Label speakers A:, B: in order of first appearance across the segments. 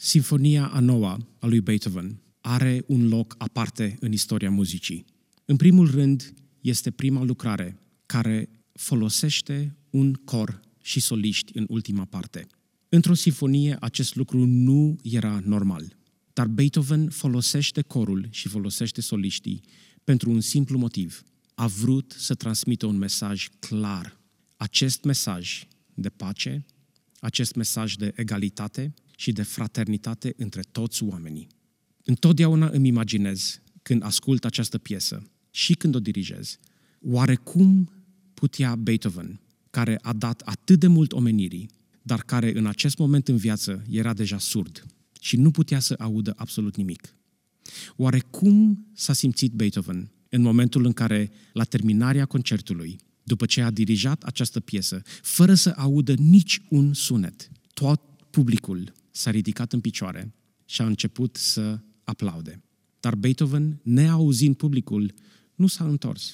A: Sinfonia a noua a lui Beethoven are un loc aparte în istoria muzicii. În primul rând, este prima lucrare care folosește un cor și soliști în ultima parte. Într-o sinfonie, acest lucru nu era normal, dar Beethoven folosește corul și folosește soliștii pentru un simplu motiv. A vrut să transmită un mesaj clar. Acest mesaj de pace, acest mesaj de egalitate și de fraternitate între toți oamenii. Întotdeauna îmi imaginez, când ascult această piesă și când o dirigez, oare cum putea Beethoven, care a dat atât de mult omenirii, dar care în acest moment în viață era deja surd și nu putea să audă absolut nimic. Oare cum s-a simțit Beethoven în momentul în care, la terminarea concertului, după ce a dirijat această piesă, fără să audă nici un sunet, tot publicul s-a ridicat în picioare și a început să aplaude. Dar Beethoven, neauzind publicul, nu s-a întors.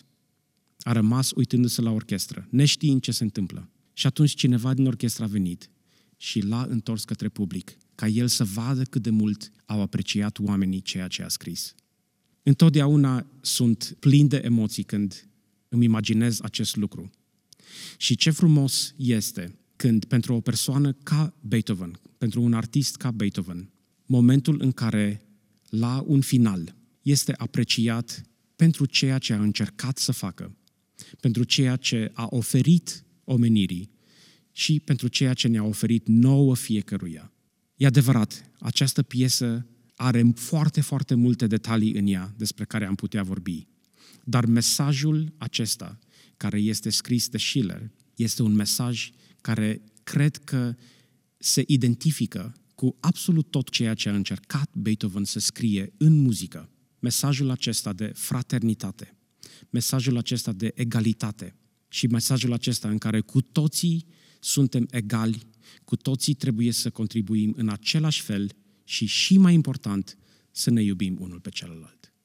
A: A rămas uitându-se la orchestră, neștiind ce se întâmplă. Și atunci cineva din orchestră a venit și l-a întors către public, ca el să vadă cât de mult au apreciat oamenii ceea ce a scris. Întotdeauna sunt plin de emoții când îmi imaginez acest lucru. Și ce frumos este când pentru o persoană ca Beethoven, pentru un artist ca Beethoven, momentul în care, la un final, este apreciat pentru ceea ce a încercat să facă, pentru ceea ce a oferit omenirii și pentru ceea ce ne-a oferit nouă fiecăruia. E adevărat, această piesă are foarte, foarte multe detalii în ea despre care am putea vorbi, dar mesajul acesta, care este scris de Schiller, este un mesaj care cred că se identifică cu absolut tot ceea ce a încercat Beethoven să scrie în muzică. Mesajul acesta de fraternitate, mesajul acesta de egalitate și mesajul acesta în care cu toții suntem egali, cu toții trebuie să contribuim în același fel și mai important, să ne iubim unul pe celălalt.